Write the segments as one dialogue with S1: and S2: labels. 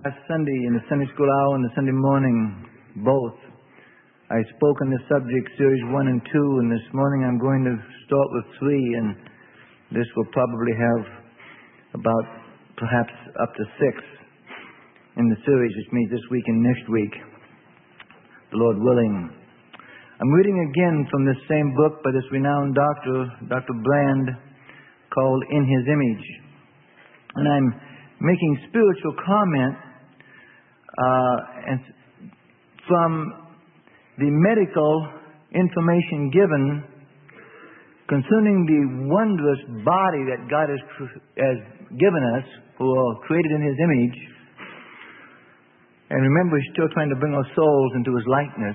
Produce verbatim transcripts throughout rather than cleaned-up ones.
S1: Last Sunday in the Sunday school hour and the Sunday morning, both, I spoke on the subject series one and two, and this morning I'm going to start with three, and this will probably have about perhaps up to six in the series, which means this week and next week, the Lord willing. I'm reading again from this same book by this renowned doctor, Doctor Brand, called In His Image. And I'm making spiritual comment uh, and from the medical information given concerning the wondrous body that God has, has given us, who are created in His image. And remember, He's still trying to bring our souls into His likeness.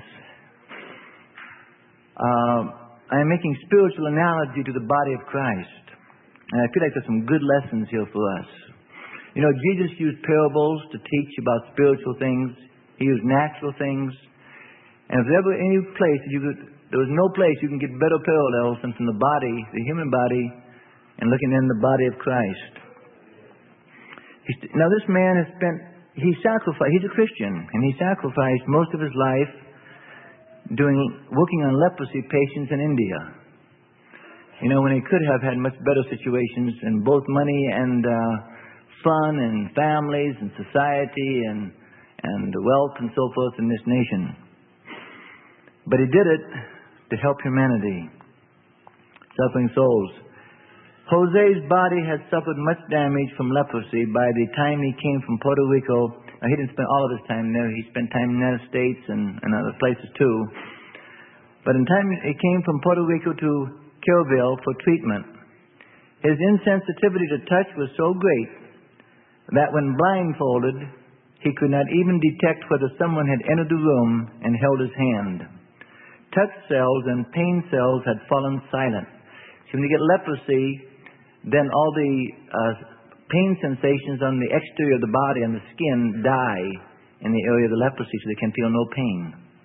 S1: Uh, I'm making spiritual analogy to the body of Christ. And I feel like there's some good lessons here for us. You know, Jesus used parables to teach about spiritual things. He used natural things. And if there ever any place you could, there was no place you can get better parallels than from the body, the human body, and looking in the body of Christ. He's, now this man has spent, he sacrificed, he's a Christian, and he sacrificed most of his life doing, working on leprosy patients in India. You know, when he could have had much better situations in both money and uh, fun and families and society and, and wealth and so forth in this nation. But he did it to help humanity, suffering souls. Jose's body had suffered much damage from leprosy by the time he came from Puerto Rico. Now, he didn't spend all of his time there. He spent time in the United States and, and other places too. But in time he came from Puerto Rico to Kerrville for treatment. His insensitivity to touch was so great that when blindfolded, he could not even detect whether someone had entered the room and held his hand. Touch cells and pain cells had fallen silent. So when you get leprosy, then all the uh, pain sensations on the exterior of the body and the skin die in the area of the leprosy, so they can feel no pain.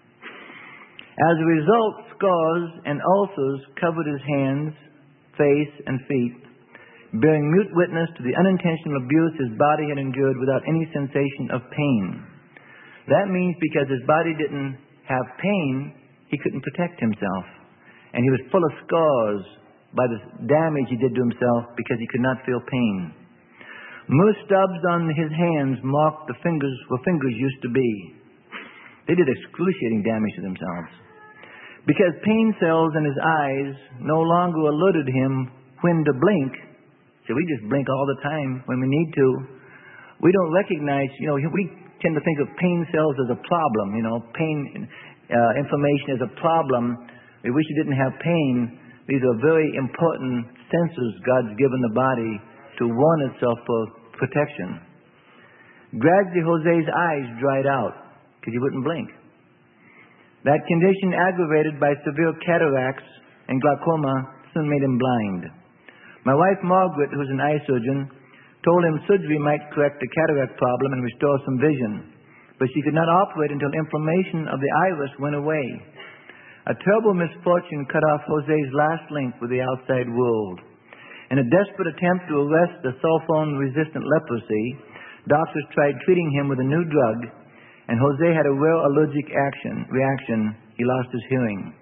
S1: As a result, scars and ulcers covered his hands, face, and feet, bearing mute witness to the unintentional abuse his body had endured without any sensation of pain. That means because his body didn't have pain, he couldn't protect himself. And he was full of scars by the damage he did to himself because he could not feel pain. Moose stubs on his hands marked the fingers where fingers used to be. They did excruciating damage to themselves. Because pain cells in his eyes no longer alerted him when to blink. So we just blink all the time when we need to. We don't recognize, you know, we tend to think of pain cells as a problem, you know, pain uh, information as a problem. We wish you didn't have pain. These are very important sensors God's given the body to warn itself for protection. Gradually, Jose's eyes dried out because he wouldn't blink. That condition, aggravated by severe cataracts and glaucoma, soon made him blind. My wife, Margaret, who's an eye surgeon, told him surgery might correct the cataract problem and restore some vision. But she could not operate until inflammation of the iris went away. A terrible misfortune cut off Jose's last link with the outside world. In a desperate attempt to arrest the sulfone-resistant leprosy, doctors tried treating him with a new drug, and Jose had a rare allergic action, reaction. He lost his hearing.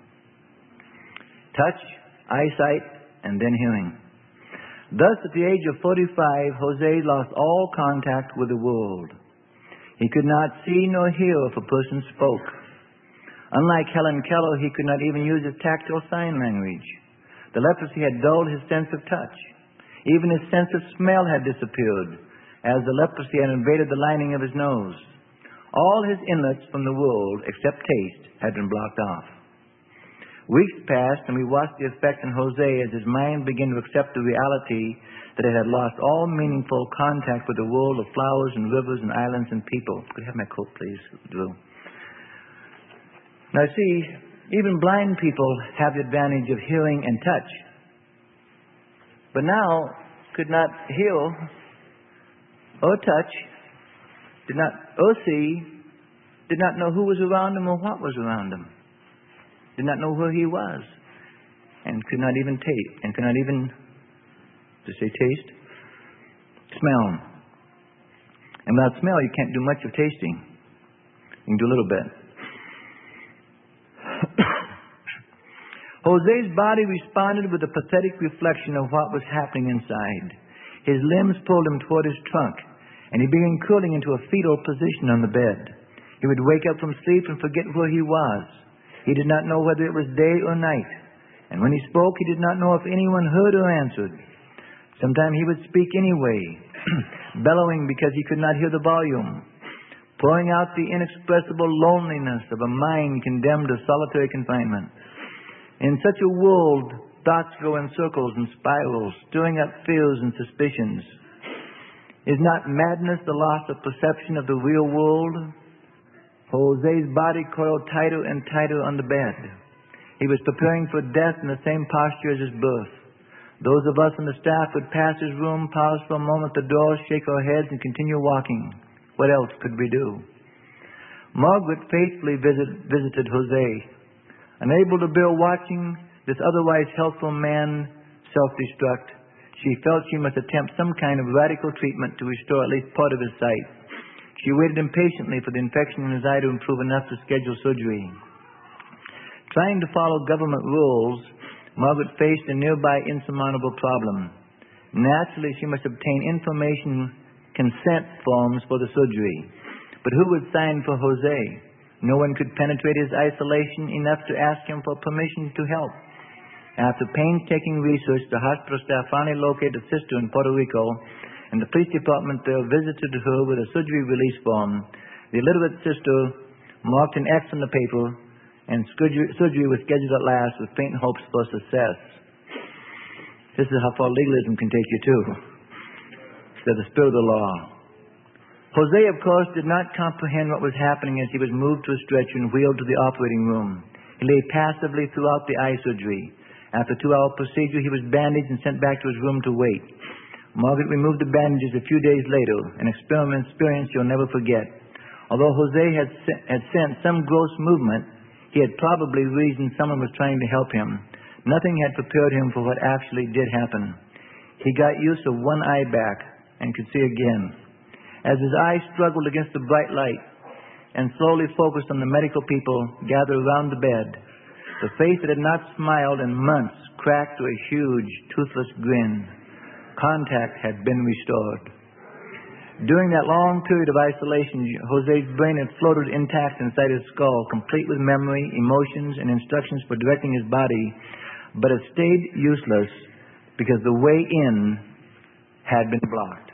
S1: Touch, eyesight, and then hearing. Thus, at the age of forty-five, Jose lost all contact with the world. He could not see nor hear if a person spoke. Unlike Helen Keller, he could not even use his tactile sign language. The leprosy had dulled his sense of touch. Even his sense of smell had disappeared, as the leprosy had invaded the lining of his nose. All his inlets from the world, except taste, had been blocked off. Weeks passed, and we watched the effect on Jose as his mind began to accept the reality that it had lost all meaningful contact with the world of flowers and rivers and islands and people. Could I have my coat, please, Drew? Now, see, even blind people have the advantage of hearing and touch. But now, could not hear or touch, did not or see, did not know who was around him or what was around him. Did not know where he was, and could not even taste, and could not even, to say taste, smell. And without smell, you can't do much of tasting. You can do a little bit. Jose's body responded with a pathetic reflection of what was happening inside. His limbs pulled him toward his trunk, and he began curling into a fetal position on the bed. He would wake up from sleep and forget where he was. He did not know whether it was day or night. And when he spoke, he did not know if anyone heard or answered. Sometimes he would speak anyway, bellowing because he could not hear the volume, pouring out the inexpressible loneliness of a mind condemned to solitary confinement. In such a world, thoughts go in circles and spirals, stirring up fears and suspicions. Is not madness the loss of perception of the real world? Jose's body coiled tighter and tighter on the bed. He was preparing for death in the same posture as his birth. Those of us on the staff would pass his room, pause for a moment at the door, shake our heads, and continue walking. What else could we do? Margaret faithfully visit, visited Jose. Unable to bear watching this otherwise healthful man self-destruct, she felt she must attempt some kind of radical treatment to restore at least part of his sight. She waited impatiently for the infection in his eye to improve enough to schedule surgery. Trying to follow government rules, Margaret faced a nearby insurmountable problem. Naturally, she must obtain information consent forms for the surgery. But who would sign for Jose? No one could penetrate his isolation enough to ask him for permission to help. After painstaking research, the hospital staff finally located a sister in Puerto Rico, and the police department there visited her with a surgery release form. The illiterate sister marked an X on the paper, and surgery was scheduled at last with faint hopes for success. This is how far legalism can take you, too. They're the spirit of the law. Jose, of course, did not comprehend what was happening as he was moved to a stretcher and wheeled to the operating room. He lay passively throughout the eye surgery. After a two-hour procedure, he was bandaged and sent back to his room to wait. Margaret removed the bandages a few days later, an experience you'll never forget. Although Jose had, had sensed some gross movement, he had probably reasoned someone was trying to help him. Nothing had prepared him for what actually did happen. He got use of one eye back and could see again. As his eyes struggled against the bright light and slowly focused on the medical people gathered around the bed, the face that had not smiled in months cracked to a huge, toothless grin. Contact had been restored. During that long period of isolation, Jose's brain had floated intact inside his skull, complete with memory, emotions, and instructions for directing his body, but it stayed useless because the way in had been blocked.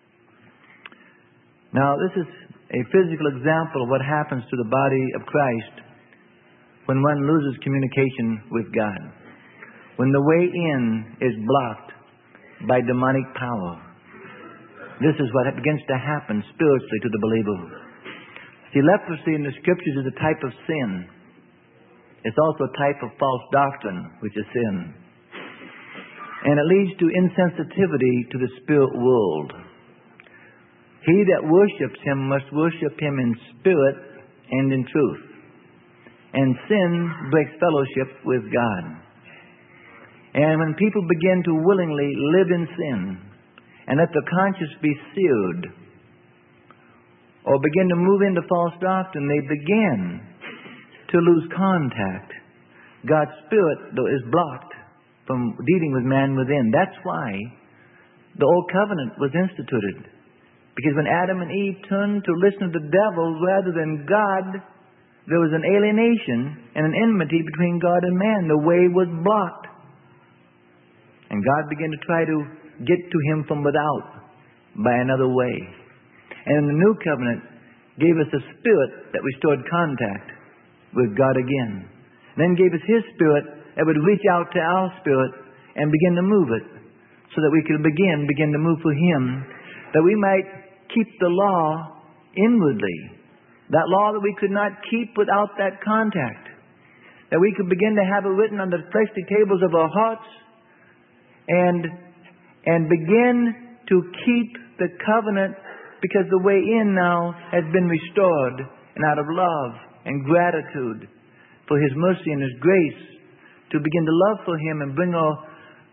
S1: Now, this is a physical example of what happens to the body of Christ when one loses communication with God. When the way in is blocked by demonic power. This is what begins to happen spiritually to the believer. See, leprosy in the Scriptures is a type of sin. It's also a type of false doctrine, which is sin. And it leads to insensitivity to the spirit world. He that worships him must worship him in spirit and in truth. And sin breaks fellowship with God. And when people begin to willingly live in sin and let their conscience be seared or begin to move into false doctrine, they begin to lose contact. God's spirit, though, is blocked from dealing with man within. That's why the old covenant was instituted. Because when Adam and Eve turned to listen to the devil rather than God, there was an alienation and an enmity between God and man. The way was blocked. And God began to try to get to him from without by another way. And the new covenant gave us a spirit that restored contact with God again. Then gave us his spirit that would reach out to our spirit and begin to move it so that we could begin, begin to move for him, that we might keep the law inwardly. That law that we could not keep without that contact. That we could begin to have it written on the fleshly tables of our hearts and, and begin to keep the covenant because the way in now has been restored, and out of love and gratitude for his mercy and his grace to begin to love for him and bring our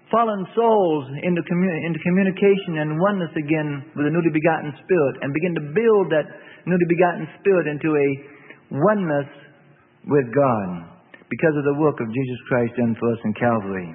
S1: fallen souls into, commu- into communication and oneness again with the newly begotten Spirit, and begin to build that newly begotten Spirit into a oneness with God because of the work of Jesus Christ done for us in Calvary.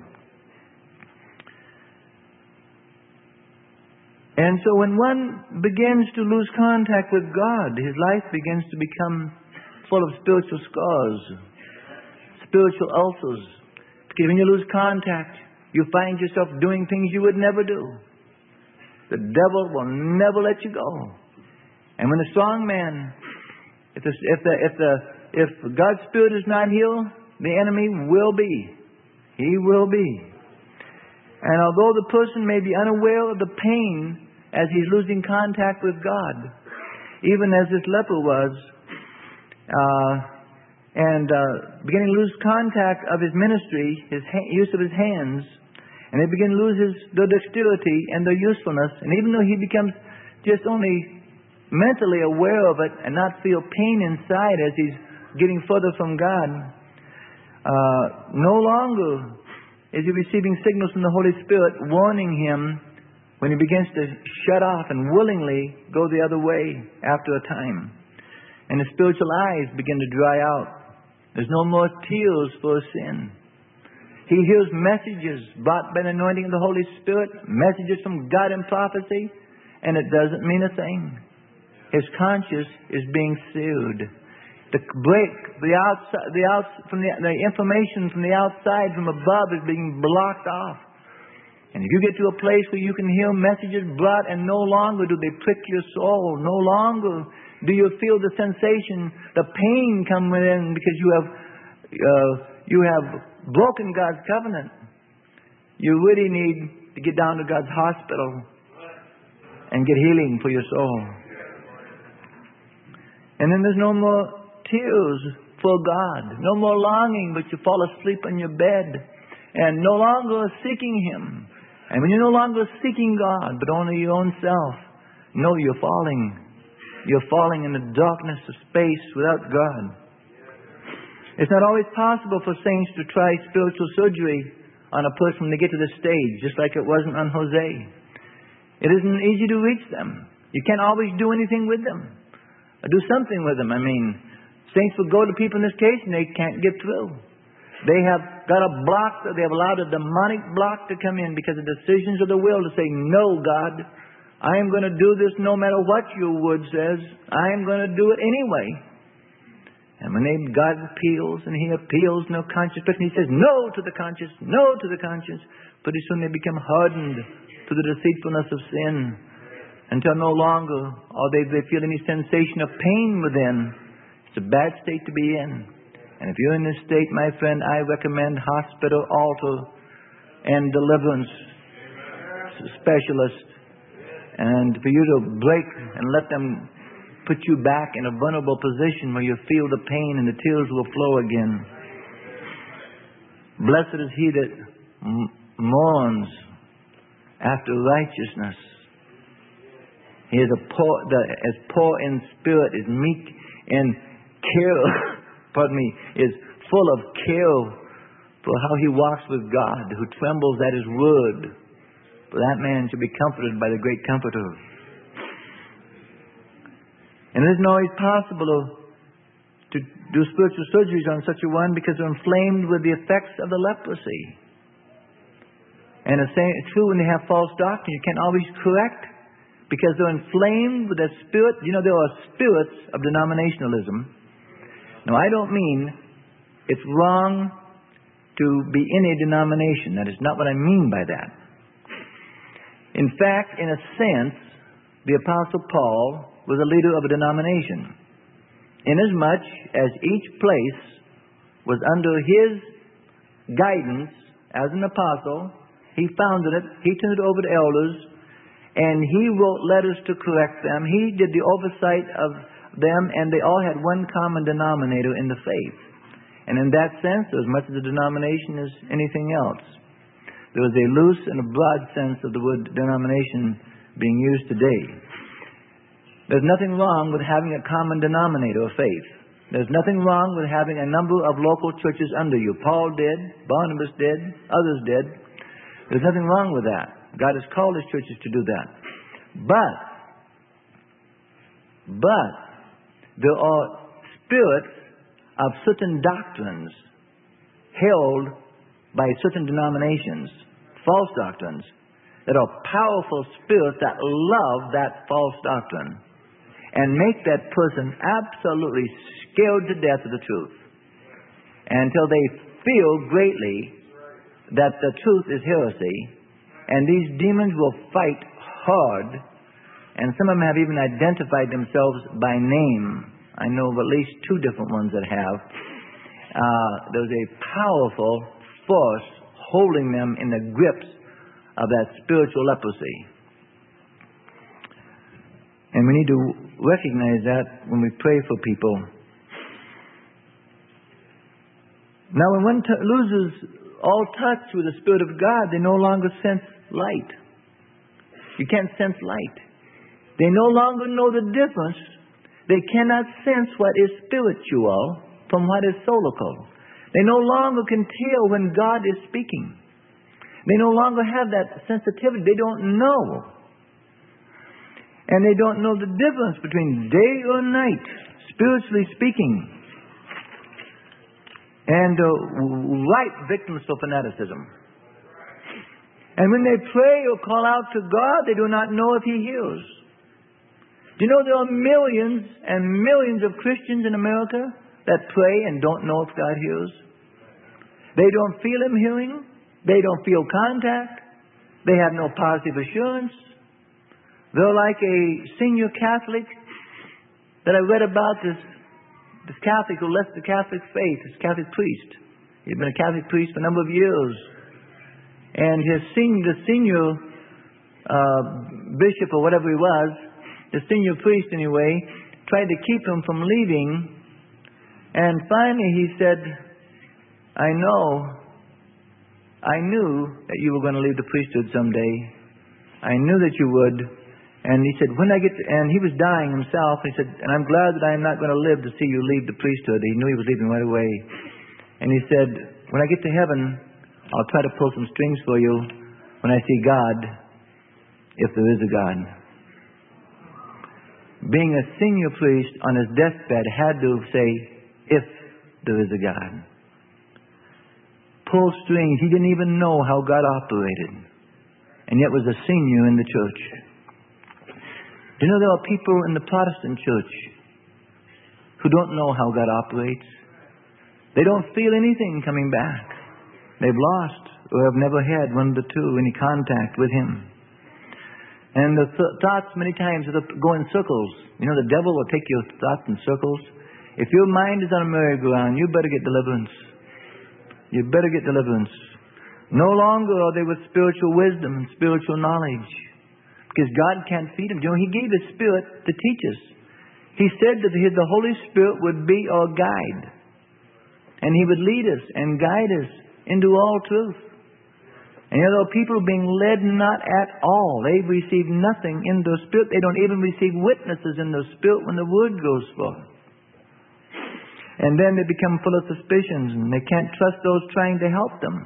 S1: And so when one begins to lose contact with God, his life begins to become full of spiritual scars, spiritual ulcers. Because when you lose contact, you find yourself doing things you would never do. The devil will never let you go. And when the strong man, if the, if the, if the, if God's Spirit is not here, the enemy will be. He will be. And although the person may be unaware of the pain as he's losing contact with God, even as this leper was, uh, and uh, beginning to lose contact of his ministry, his ha- use of his hands, and they begin to lose his, their dexterity and their usefulness. And even though he becomes just only mentally aware of it and not feel pain inside as he's getting further from God, uh, no longer is he receiving signals from the Holy Spirit warning him when he begins to shut off and willingly go the other way after a time. And his spiritual eyes begin to dry out. There's no more tears for sin. He hears messages brought by the anointing of the Holy Spirit, messages from God in prophecy, and it doesn't mean a thing. His conscience is being seared. The break, the outside, the outs, from the, the information from the outside, from above, is being blocked off. And if you get to a place where you can hear messages brought, and no longer do they prick your soul, no longer do you feel the sensation, the pain come within because you have, uh, you have broken God's covenant. You really need to get down to God's hospital and get healing for your soul. And then there's no more tears for God. No more longing, but you fall asleep in your bed and no longer seeking Him. And when you're no longer seeking God, but only your own self, know you're falling. You're falling in the darkness of space without God. It's not always possible for saints to try spiritual surgery on a person when they get to this stage, just like it wasn't on Jose. It isn't easy to reach them. You can't always do anything with them. Or do something with them. I mean, saints will go to people in this case and they can't get through. They have got a block, they have allowed a demonic block to come in because of decisions of the will to say, no, God, I am going to do this no matter what your word says. I am going to do it anyway. And when they, God appeals, and He appeals no conscious person, He says no to the conscious, no to the conscious. Pretty soon they become hardened to the deceitfulness of sin until no longer or they, they feel any sensation of pain within. It's a bad state to be in. And if you're in this state, my friend, I recommend hospital, altar, and deliverance specialist. And for you to break and let them put you back in a vulnerable position where you feel the pain and the tears will flow again. Blessed is he that m- mourns after righteousness. He is a poor, the, as poor in spirit, is meek and care, pardon me, is full of care for how he walks with God, who trembles at His word. For that man should be comforted by the great Comforter. And it isn't always possible to do spiritual surgeries on such a one because they're inflamed with the effects of the leprosy. And it's true when they have false doctrine, you can't always correct because they're inflamed with that spirit. You know, there are spirits of denominationalism. Now, I don't mean it's wrong to be in a denomination. That is not what I mean by that. In fact, in a sense, the Apostle Paul was a leader of a denomination, inasmuch as each place was under his guidance as an apostle. He founded it, he turned it over to elders, and he wrote letters to correct them. He did the oversight of them, and they all had one common denominator in the faith. And in that sense, as much as a denomination as anything else. There was a loose and a broad sense of the word denomination being used today. There's nothing wrong with having a common denominator of faith. There's nothing wrong with having a number of local churches under you. Paul did, Barnabas did, others did. There's nothing wrong with that. God has called His churches to do that. But, but, there are spirits of certain doctrines held by certain denominations, false doctrines, that are powerful spirits that love that false doctrine and make that person absolutely scared to death of the truth until they feel greatly that the truth is heresy, and these demons will fight hard, and some of them have even identified themselves by name. I know of at least two different ones that have. Uh, there's a powerful force holding them in the grips of that spiritual leprosy. And we need to recognize that when we pray for people. Now, when one t- loses all touch with the Spirit of God, they no longer sense light. You can't sense light. They no longer know the difference. They cannot sense what is spiritual from what is soulical. They no longer can tell when God is speaking. They no longer have that sensitivity. They don't know. And they don't know the difference between day or night, spiritually speaking. And uh, ripe victims for fanaticism. And when they pray or call out to God, they do not know if He hears. Do you know there are millions and millions of Christians in America that pray and don't know if God hears? They don't feel Him hearing. They don't feel contact. They have no positive assurance. They're like a senior Catholic that I read about, this, this Catholic who left the Catholic faith, this Catholic priest. He'd been a Catholic priest for a number of years. And his senior, the senior uh, bishop or whatever he was, the senior priest anyway, tried to keep him from leaving. And finally he said, I know, I knew that you were going to leave the priesthood someday. I knew that you would. And he said, when I get to, and he was dying himself, he said, and I'm glad that I am not going to live to see you leave the priesthood. He knew he was leaving right away. And he said, when I get to heaven, I'll try to pull some strings for you when I see God, if there is a God. Being a senior priest on his deathbed had to say, if there is a God. Pull strings. He didn't even know how God operated. And yet was a senior in the church. Do you know there are people in the Protestant church who don't know how God operates? They don't feel anything coming back. They've lost or have never had one of the two, any contact with Him. And the th- thoughts many times go in circles. You know, the devil will take your thoughts in circles. If your mind is on a merry-go-round, you better get deliverance. You better get deliverance. No longer are they with spiritual wisdom and spiritual knowledge. Because God can't feed them. You know, He gave His Spirit to teach us. He said that the Holy Spirit would be our guide. And He would lead us and guide us into all truth. And you know, people being led not at all. They've received nothing in their spirit. They don't even receive witnesses in their spirit when the word goes forth. And then they become full of suspicions, and they can't trust those trying to help them.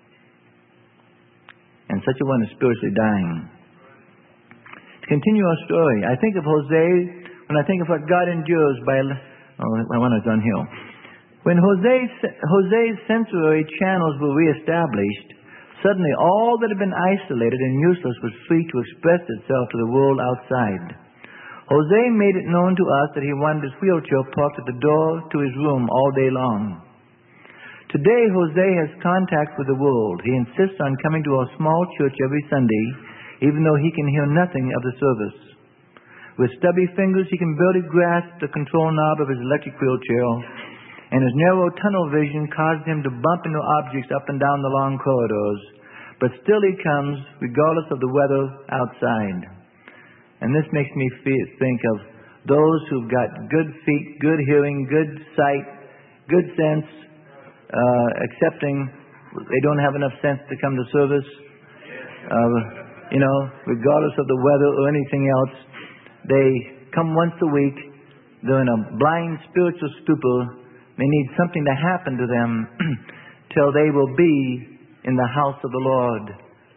S1: And such a one is spiritually dying. To continue our story, I think of Hosea, when I think of what God endures by... Oh, I want to run here. When Hosea's, Hosea's sensory channels were reestablished, suddenly all that had been isolated and useless was free to express itself to the world outside. Hosea made it known to us that he wanted his wheelchair parked at the door to his room all day long. Today, Hosea has contact with the world. He insists on coming to our small church every Sunday, even though he can hear nothing of the service. With stubby fingers, he can barely grasp the control knob of his electric wheelchair, and his narrow tunnel vision caused him to bump into objects up and down the long corridors. But still he comes, regardless of the weather outside. And this makes me think of those who've got good feet, good hearing, good sight, good sense, uh, accepting they don't have enough sense to come to service. Uh, you know, regardless of the weather or anything else, they come once a week. They're in a blind spiritual stupor. They need something to happen to them till they will be in the house of the Lord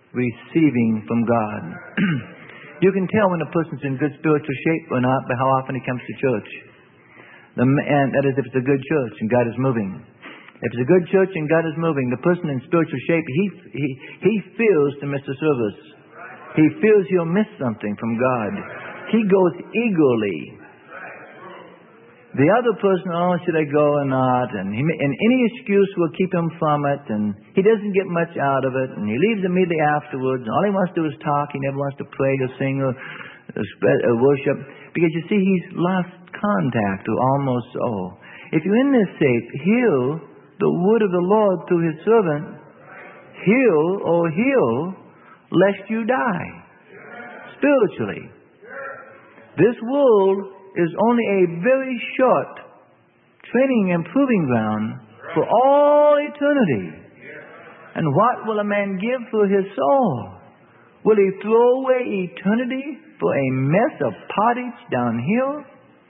S1: receiving from God. You can tell when a person's in good spiritual shape or not by how often he comes to church. The, and that is if it's a good church and God is moving. If it's a good church and God is moving, the person in spiritual shape, he, he, he feels to miss the service. He feels he'll miss something from God. He goes eagerly. The other person, oh, should I go or not? And, he, and any excuse will keep him from it. And he doesn't get much out of it. And he leaves immediately afterwards. And all he wants to do is talk. He never wants to pray or sing or, or, spread, or worship. Because you see, he's lost contact or almost so. If you're in this state, heal the word of the Lord through His servant. Heal or heal lest you die. Spiritually. This world is only a very short training and proving ground for all eternity. And what will a man give for his soul? Will he throw away eternity for a mess of pottage downhill?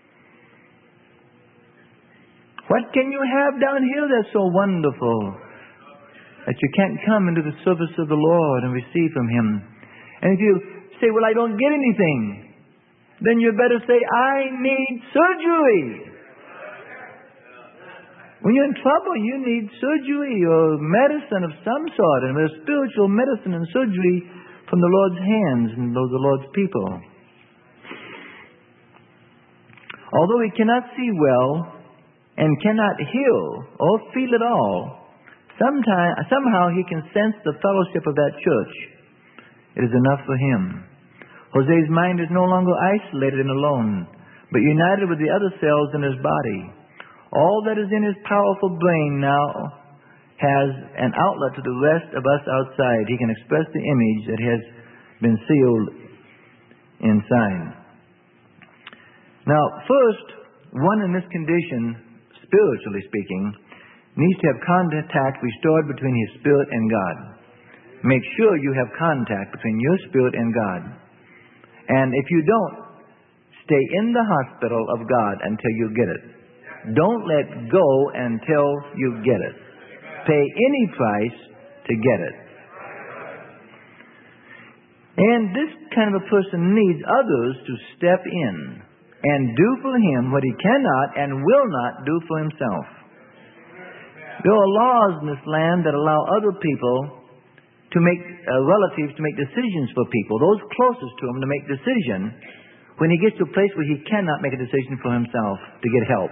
S1: What can you have downhill that's so wonderful that you can't come into the service of the Lord and receive from Him? And if you say, well, I don't get anything, then you better say, I need surgery. When you're in trouble, you need surgery or medicine of some sort. And there's spiritual medicine and surgery from the Lord's hands and those of the Lord's people. Although he cannot see well and cannot heal or feel at all, sometime, somehow he can sense the fellowship of that church. It is enough for him. Jose's mind is no longer isolated and alone, but united with the other cells in his body. All that is in his powerful brain now has an outlet to the rest of us outside. He can express the image that has been sealed inside. Now, first, one in this condition, spiritually speaking, needs to have contact restored between his spirit and God. Make sure you have contact between your spirit and God. And if you don't, stay in the hospital of God until you get it. Don't let go until you get it. Pay any price to get it. And this kind of a person needs others to step in and do for him what he cannot and will not do for himself. There are laws in this land that allow other people to make uh, relatives to make decisions for people, those closest to him to make decision when he gets to a place where he cannot make a decision for himself to get help.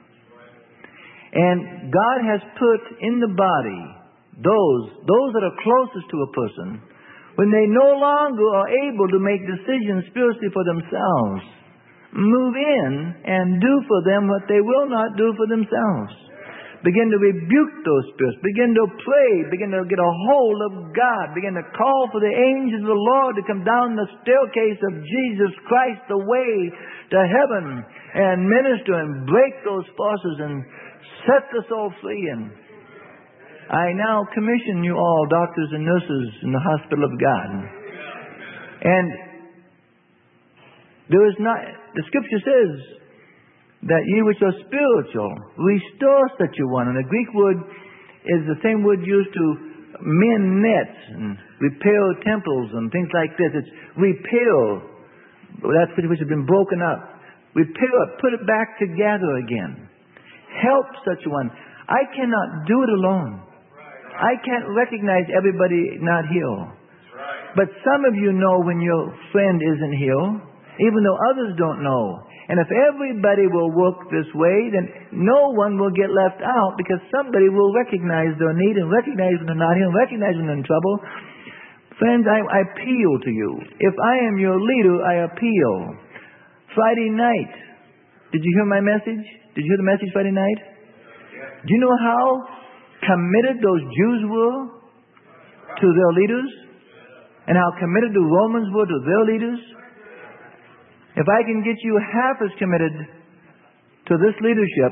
S1: And God has put in the body those those that are closest to a person when they no longer are able to make decisions spiritually for themselves. Move in and do for them what they will not do for themselves. Begin to rebuke those spirits. Begin to pray. Begin to get a hold of God. Begin to call for the angels of the Lord to come down the staircase of Jesus Christ, the way to heaven, and minister and break those forces and set the soul free. And I now commission you all, doctors and nurses in the hospital of God. And there is not, the scripture says, that ye which are spiritual, restore such a one. And the Greek word is the same word used to mend nets and repair temples and things like this. It's repair. That's which has been broken up. Repair it, put it back together again. Help such a one. I cannot do it alone. I can't recognize everybody not healed. But some of you know when your friend isn't healed, even though others don't know. And if everybody will work this way, then no one will get left out, because somebody will recognize their need and recognize when they're not here and recognize when they're in trouble. Friends, I, I appeal to you. If I am your leader, I appeal. Friday night, did you hear my message? Did you hear the message Friday night? Do you know how committed those Jews were to their leaders? And how committed the Romans were to their leaders? If I can get you half as committed to this leadership,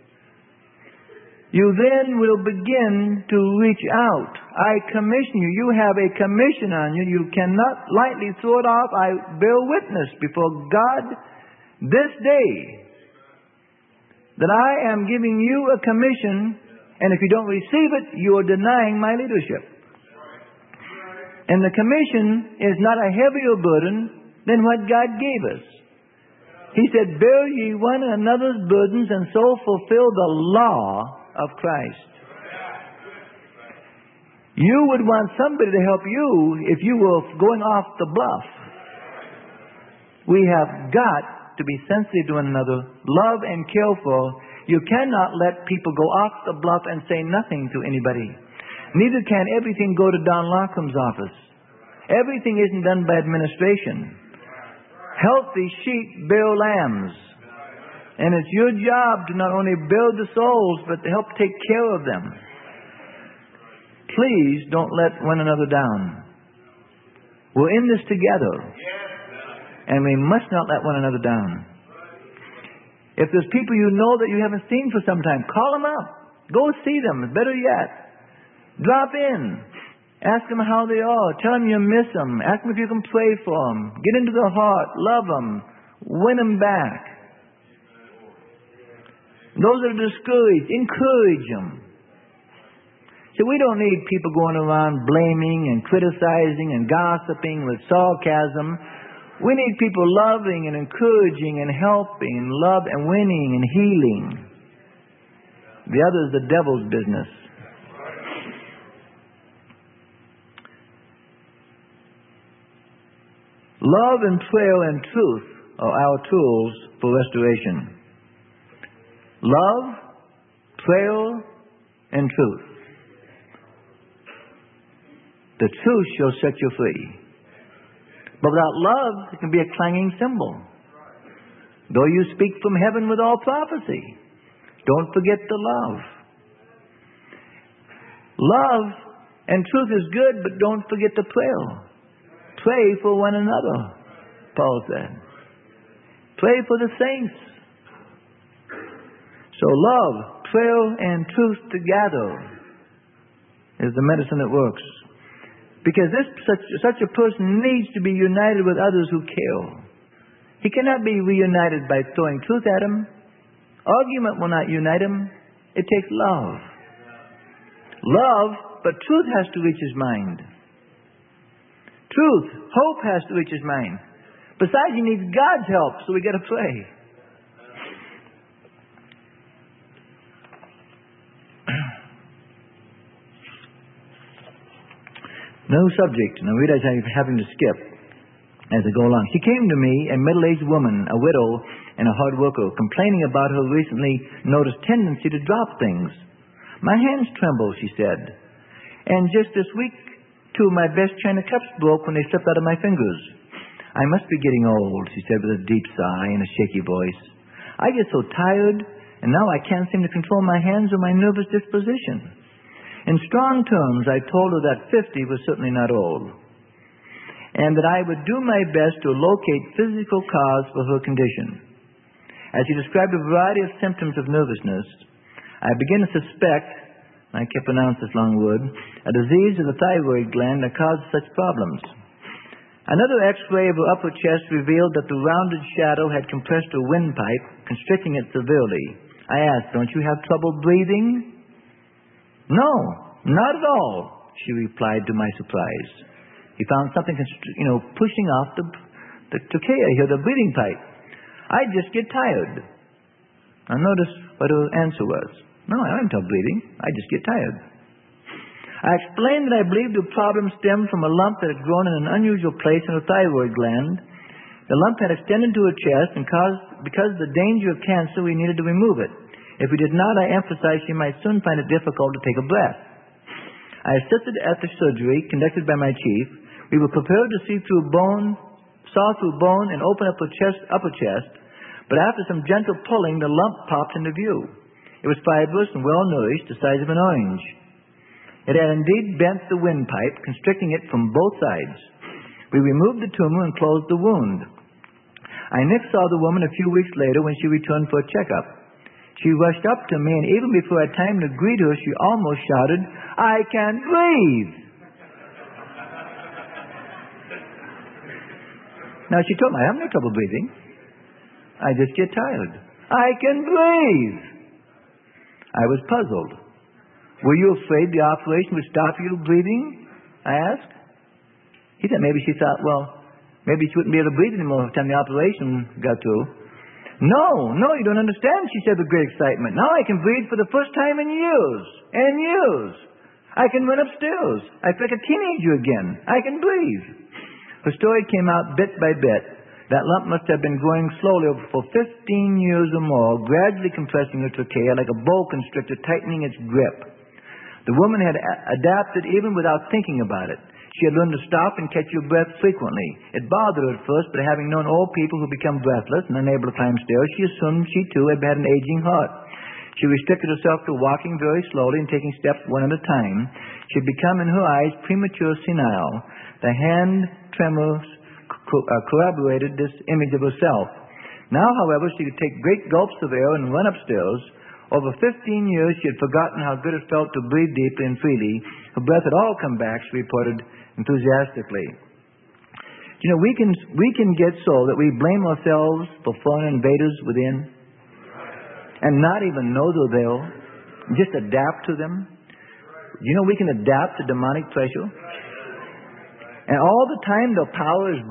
S1: you then will begin to reach out. I commission you. You have a commission on you. You cannot lightly throw it off. I bear witness before God this day that I am giving you a commission, and if you don't receive it, you are denying my leadership. And the commission is not a heavier burden than what God gave us. He said, bear ye one another's burdens and so fulfill the law of Christ. You would want somebody to help you if you were going off the bluff. We have got to be sensitive to one another, love and care for. You cannot let people go off the bluff and say nothing to anybody. Neither can everything go to Don Larcom's office. Everything isn't done by administration. Healthy sheep bear lambs. And it's your job to not only build the souls, but to help take care of them. Please don't let one another down. We're in this together. And we must not let one another down. If there's people you know that you haven't seen for some time, call them up. Go see them. Better yet, drop in. Ask them how they are. Tell them you miss them. Ask them if you can pray for them. Get into their heart. Love them. Win them back. Those that are discouraged, encourage them. So we don't need people going around blaming and criticizing and gossiping with sarcasm. We need people loving and encouraging and helping and love and winning and healing. The other is the devil's business. Love and prayer and truth are our tools for restoration. Love, prayer, and truth. The truth shall set you free. But without love, it can be a clanging cymbal. Though you speak from heaven with all prophecy, don't forget the love. Love and truth is good, but don't forget the prayer. Pray for one another, Paul said. Pray for the saints. So love, prayer, and truth together is the medicine that works. Because this such, such a person needs to be united with others who care. He cannot be reunited by throwing truth at him. Argument will not unite him. It takes love. Love, but truth has to reach his mind. Truth, hope has to reach his mind. Besides, he needs God's help, so we got to pray. No subject. Now realize I'm having to skip as I go along. She came to me, a middle-aged woman, a widow and a hard worker, complaining about her recently noticed tendency to drop things. My hands tremble, she said. And just this week, two of my best china cups broke when they slipped out of my fingers. I must be getting old, she said with a deep sigh and a shaky voice. I get so tired, and now I can't seem to control my hands or my nervous disposition. In strong terms, I told her that fifty was certainly not old, and that I would do my best to locate physical cause for her condition. As she described a variety of symptoms of nervousness, I began to suspect, I can't pronounce this long word, a disease of the thyroid gland that caused such problems. Another x-ray of her upper chest revealed that the rounded shadow had compressed her windpipe, constricting it severely. I asked, don't you have trouble breathing? No, not at all, she replied to my surprise. He found something, you know, pushing off the, the trachea here, the breathing pipe. I just get tired. Now notice what her answer was. No, I don't have breathing. I just get tired. I explained that I believed the problem stemmed from a lump that had grown in an unusual place in her thyroid gland. The lump had extended to her chest, and caused, because of the danger of cancer, we needed to remove it. If we did not, I emphasized she might soon find it difficult to take a breath. I assisted at the surgery conducted by my chief. We were prepared to see through bone, saw through bone and open up her chest, upper chest, but after some gentle pulling, the lump popped into view. It was fibrous and well-nourished, the size of an orange. It had indeed bent the windpipe, constricting it from both sides. We removed the tumor and closed the wound. I next saw the woman a few weeks later when she returned for a checkup. She rushed up to me, and even before I had time to greet her, she almost shouted, I can't breathe! Now, she told me, I have no trouble breathing. I just get tired. I can breathe! I was puzzled. Were you afraid the operation would stop you breathing? I asked. He said maybe she thought, well, maybe she wouldn't be able to breathe anymore by the time the operation got through. No, no, you don't understand, she said with great excitement. Now I can breathe for the first time in years and years. I can run upstairs. I feel like a teenager again. I can breathe. Her story came out bit by bit. That lump must have been growing slowly for fifteen years or more, gradually compressing her trachea like a boa constrictor, tightening its grip. The woman had a- adapted even without thinking about it. She had learned to stop and catch her breath frequently. It bothered her at first, but having known old people who become breathless and unable to climb stairs, she assumed she too had had an aging heart. She restricted herself to walking very slowly and taking steps one at a time. She had become, in her eyes, premature senile. The hand tremors co- uh, corroborated this image of herself. Now, however, she could take great gulps of air and run upstairs. Over fifteen years, she had forgotten how good it felt to breathe deeply and freely. Her breath had all come back, she reported enthusiastically. You know, we can we can get so that we blame ourselves for foreign invaders within and not even know they're there, just adapt to them. You know, we can adapt to demonic pressure. And all the time the power is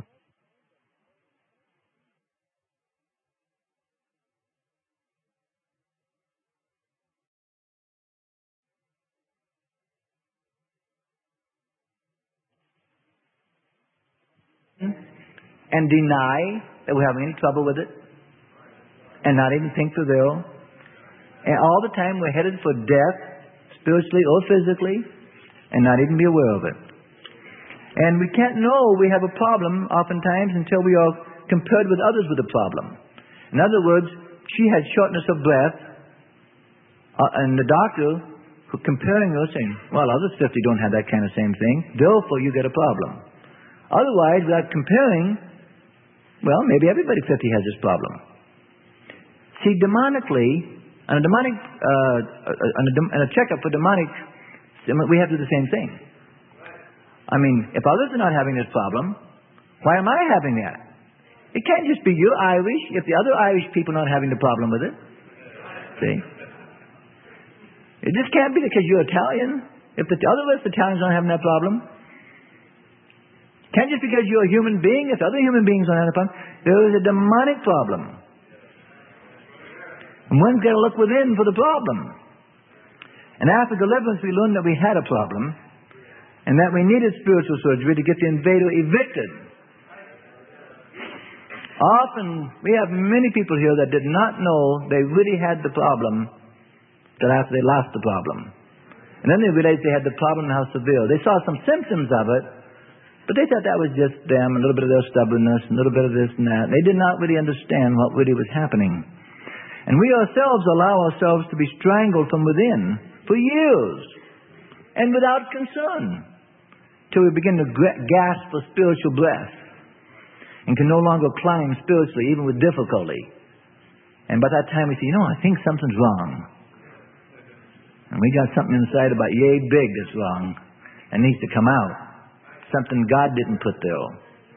S1: and deny that we're having any trouble with it and not even think they're there. And all the time we're headed for death, spiritually or physically, and not even be aware of it. And we can't know we have a problem oftentimes until we are compared with others with a problem. In other words, she had shortness of breath, uh, and the doctor who comparing her saying, well, others fifty don't have that kind of same thing, therefore you get a problem. Otherwise, without comparing, well, maybe everybody fifty has this problem. See, demonically, on a demonic, uh, on a, on a checkup for demonic, we have to do the same thing. I mean, if others are not having this problem, why am I having that? It can't just be you're Irish if the other Irish people are not having the problem with it. See? It just can't be because you're Italian if the other West Italians aren't having that problem. It can't just because you're a human being if other human beings aren't having that problem. There is a demonic problem. And one's got to look within for the problem. And after deliverance, we learned that we had a problem and that we needed spiritual surgery to get the invader evicted. Often, we have many people here that did not know they really had the problem till after they lost the problem. And then they realized they had the problem and how severe. They saw some symptoms of it, but they thought that was just them, a little bit of their stubbornness, a little bit of this and that. They did not really understand what really was happening. And we ourselves allow ourselves to be strangled from within for years and without concern till we begin to gasp for spiritual breath and can no longer climb spiritually even with difficulty. And by that time we say, you know, I think something's wrong. And we got something inside about yay big that's wrong and needs to come out. Something God didn't put there.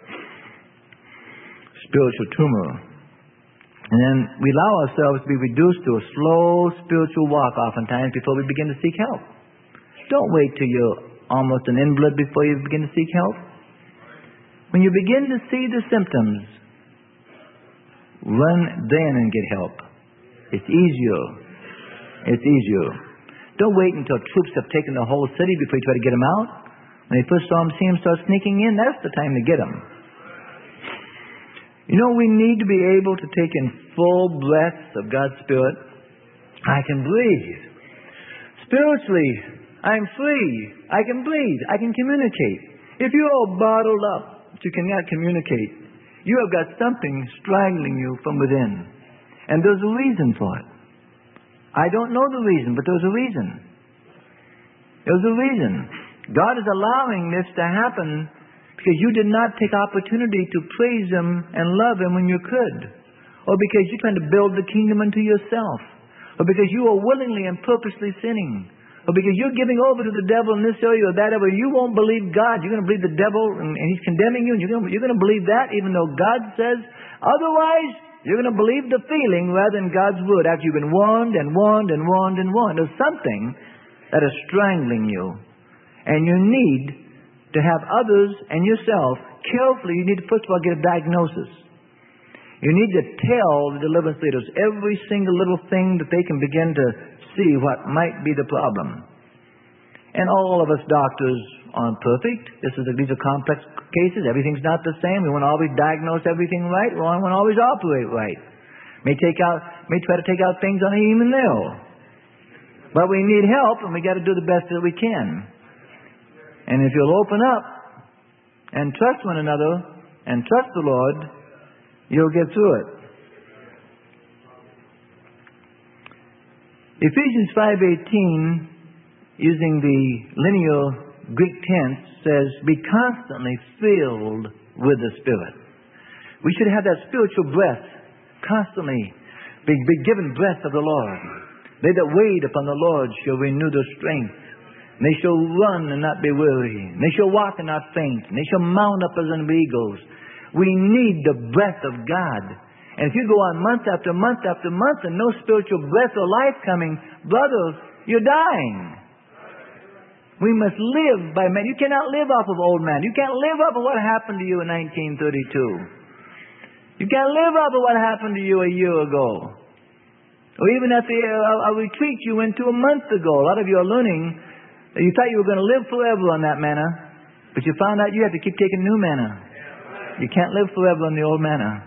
S1: Spiritual tumor. And then we allow ourselves to be reduced to a slow spiritual walk oftentimes before we begin to seek help. Don't wait till you're almost an invalid before you begin to seek help. When you begin to see the symptoms, run then and get help. It's easier. It's easier. Don't wait until troops have taken the whole city before you try to get them out. When they first saw them, see them start sneaking in, that's the time to get them. You know, we need to be able to take in full breaths of God's Spirit. I can breathe. Spiritually, I'm free. I can breathe. I can communicate. If you're all bottled up that you cannot communicate, you have got something strangling you from within. And there's a reason for it. I don't know the reason, but there's a reason. There's a reason. God is allowing this to happen because you did not take opportunity to praise Him and love Him when you could. Or because you're trying to build the kingdom unto yourself. Or because you are willingly and purposely sinning. Or because you're giving over to the devil in this area or that area. You won't believe God. You're going to believe the devil and, and he's condemning you. And you're going, to, you're going to believe that even though God says otherwise. You're going to believe the feeling rather than God's word after you've been warned and warned and warned and warned. There's something that is strangling you. And you need to have others and yourself carefully, you need to first of all get a diagnosis. You need to tell the deliverance leaders every single little thing that they can begin to see what might be the problem. And all of us doctors aren't perfect. This is a, these are complex cases. Everything's not the same. We won't always diagnose everything right. We won't always operate right. May take out, may try to take out things on a human level. But we need help, and we got to do the best that we can. And if you'll open up and trust one another and trust the Lord, you'll get through it. Ephesians five eighteen, using the linear Greek tense, says, be constantly filled with the Spirit. We should have that spiritual breath constantly, be, be given breath of the Lord. They that wait upon the Lord shall renew their strength. And they shall run and not be weary. And they shall walk and not faint. And they shall mount up as on eagles. We need the breath of God. And if you go on month after month after month and no spiritual breath or life coming, brothers, you're dying. We must live by man. You cannot live off of old man. You can't live off of what happened to you in nineteen thirty-two. You can't live off of what happened to you a year ago. Or even at the uh, a retreat you went to a month ago. A lot of you are learning. You thought you were going to live forever on that manna, but you found out you have to keep taking new manna. You can't live forever on the old manna.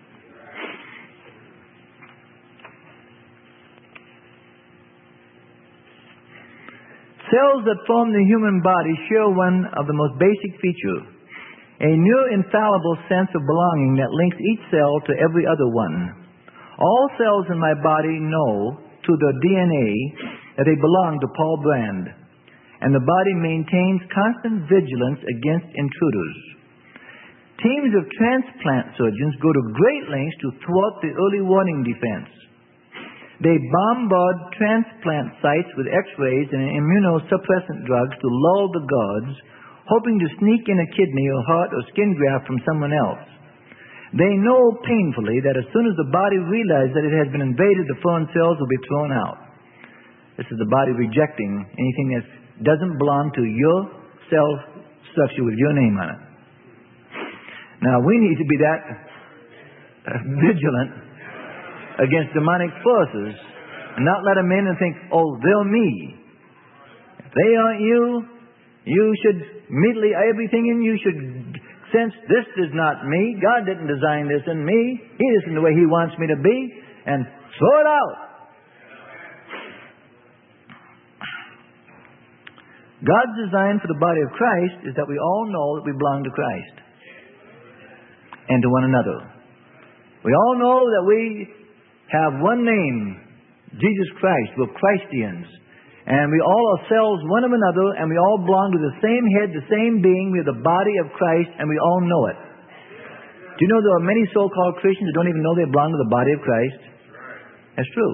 S1: Cells that form the human body share one of the most basic features, a near infallible sense of belonging that links each cell to every other one. All cells in my body know through their D N A that they belong to Paul Brand, and the body maintains constant vigilance against intruders. Teams of transplant surgeons go to great lengths to thwart the early warning defense. They bombard transplant sites with x-rays and immunosuppressant drugs to lull the gods, hoping to sneak in a kidney or heart or skin graft from someone else. They know painfully that as soon as the body realizes that it has been invaded, the foreign cells will be thrown out. This is the body rejecting anything that doesn't belong to your cell structure with your name on it. Now, we need to be that uh, vigilant against demonic forces and not let them in and think, oh, they're me. If they aren't you, you should immediately, everything in you should sense, this is not me. God didn't design this in me. He isn't the way He wants me to be. And throw it out. God's design for the body of Christ is that we all know that we belong to Christ and to one another. We all know that we have one name, Jesus Christ. We're Christians. And we all are cells one of another, and we all belong to the same head, the same being. We are the body of Christ, and we all know it. Do you know there are many so-called Christians who don't even know they belong to the body of Christ? That's true.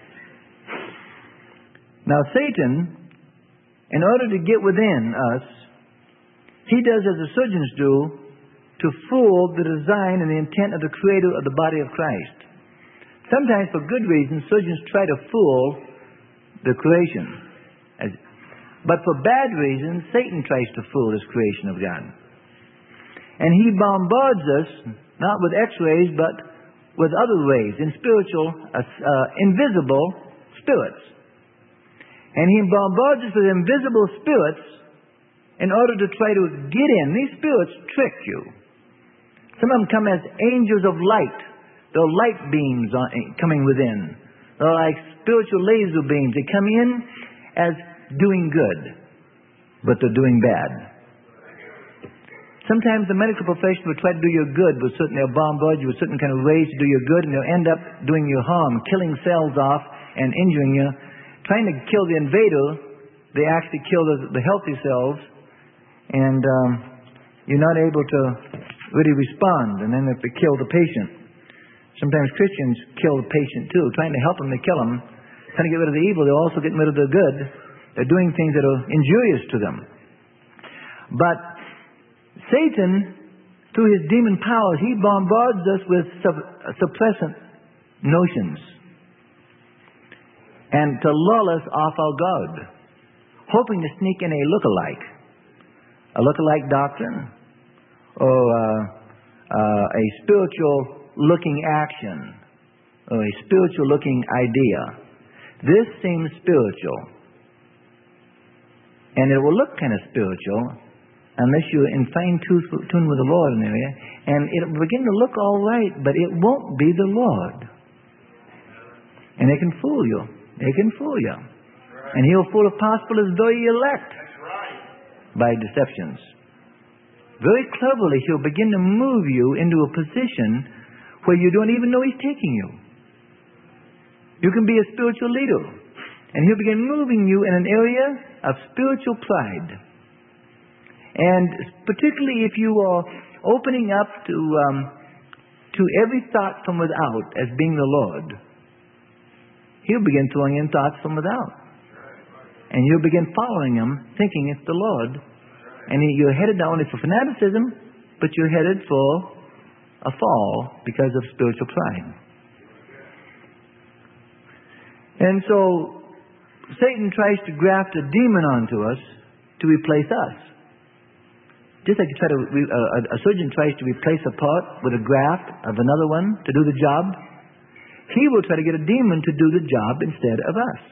S1: Now, Satan, in order to get within us, he does as the surgeons do to fool the design and the intent of the Creator of the body of Christ. Sometimes, for good reasons, surgeons try to fool the creation. But for bad reasons, Satan tries to fool this creation of God. And he bombards us, not with x-rays, but with other rays, in spiritual, uh, uh, invisible spirits. And he bombards us with invisible spirits in order to try to get in. These spirits trick you. Some of them come as angels of light. They're light beams on, coming within. They're like spiritual laser beams. They come in as doing good, but they're doing bad. Sometimes the medical profession will try to do you good with certain, they'll bombard you with certain kind of rays to do you good, and they'll end up doing you harm, killing cells off and injuring you. Trying to kill the invader, they actually kill the, the healthy cells, and um, you're not able to really respond, and then they have to kill the patient. Sometimes Christians kill the patient too, trying to help them, they kill them. Trying to get rid of the evil, they're also getting rid of the good. They're doing things that are injurious to them. But Satan, through his demon powers, he bombards us with sub- suppressant notions and to lull us off our guard, hoping to sneak in a look-alike, a lookalike doctrine, or uh, uh, a spiritual-looking action, or a spiritual-looking idea. This seems spiritual, and it will look kind of spiritual unless you're in fine tune with the Lord in the area, and it will begin to look all right, but it won't be the Lord. And they can fool you. They can fool you. Right. And he'll fool, if possible, his very elect. That's right. By deceptions. Very cleverly, he'll begin to move you into a position where you don't even know he's taking you. You can be a spiritual leader, and he'll begin moving you in an area of spiritual pride. And particularly if you are opening up to um, to every thought from without as being the Lord, he'll begin throwing in thoughts from without. And you'll begin following him, thinking it's the Lord. And you're headed not only for fanaticism, but you're headed for a fall because of spiritual pride. And so Satan tries to graft a demon onto us to replace us. Just like you try to, uh, a surgeon tries to replace a part with a graft of another one to do the job, he will try to get a demon to do the job instead of us.